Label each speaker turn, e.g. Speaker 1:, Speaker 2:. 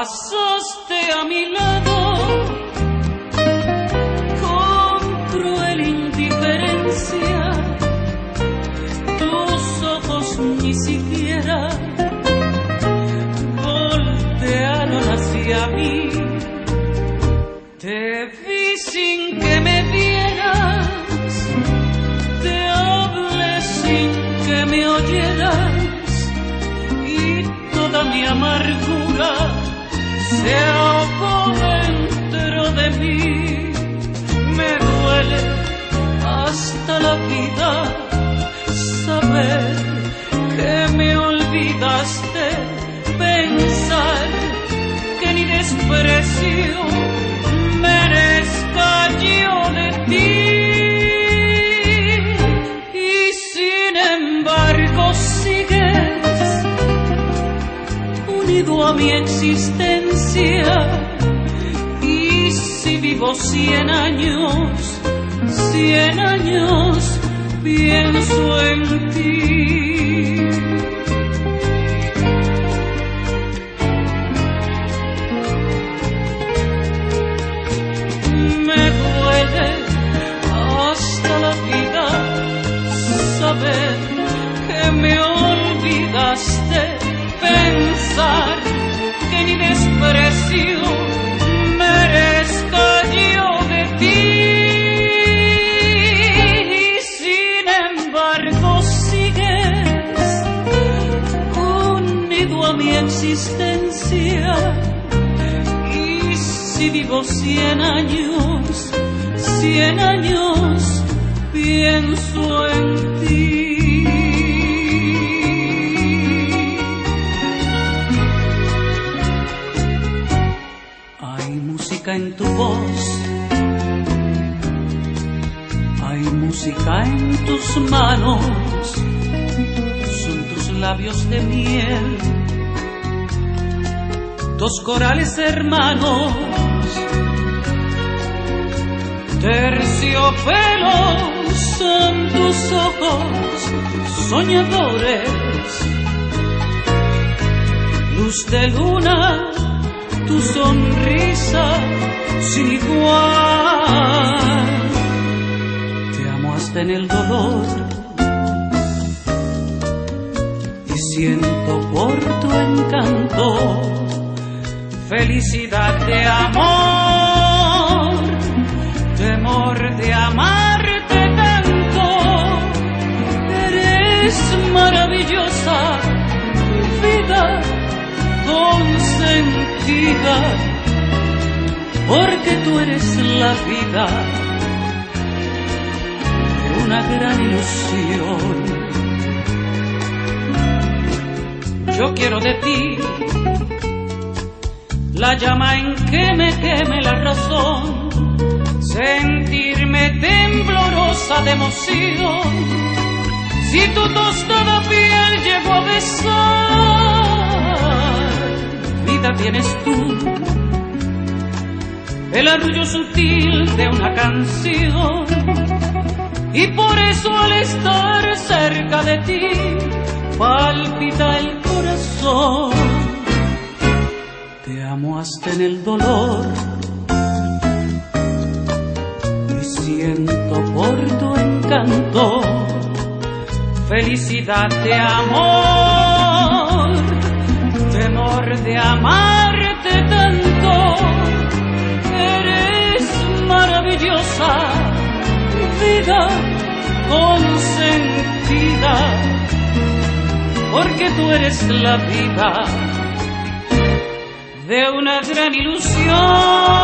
Speaker 1: Pasaste a mi lado con cruel indiferencia, tus ojos ni siquiera voltearon hacia mí. Te vi sin que me vieras, te hablé sin que me oyeras, y toda mi amargura se ahogó dentro de mí. Me duele hasta la vida saber que me olvidaste, pensar que ni desprecio merezca yo de ti. Y sin embargo sigues unido a mi existencia, y si vivo 100 años pienso en ti. Me duele hasta la vida saber que me olvidaste, pensar que ni desprecio merezca yo de ti. Y sin embargo sigues unido a mi existencia, y si vivo 100 años pienso en ti. En tu voz, hay música en tus manos, son tus labios de miel, dos corales hermanos, terciopelos son tus ojos soñadores, luz de luna tu sonrisa sin igual. Te amo hasta en el dolor y siento por tu encanto felicidad de amor, temor de amarte tanto. Eres maravillosa, vida consentida, porque tú eres la vida de una gran ilusión. Yo quiero de ti la llama en que me queme la razón, sentirme temblorosa de emoción. Si tu tostada piel llego a besar, vida tienes tú, el arrullo sutil de una canción, y por eso al estar cerca de ti palpita el corazón. Te amo hasta en el dolor y siento por tu encanto felicidad de amor, temor de amarte tanto. Eres maravillosa, vida consentida, porque tú eres la vida de una gran ilusión.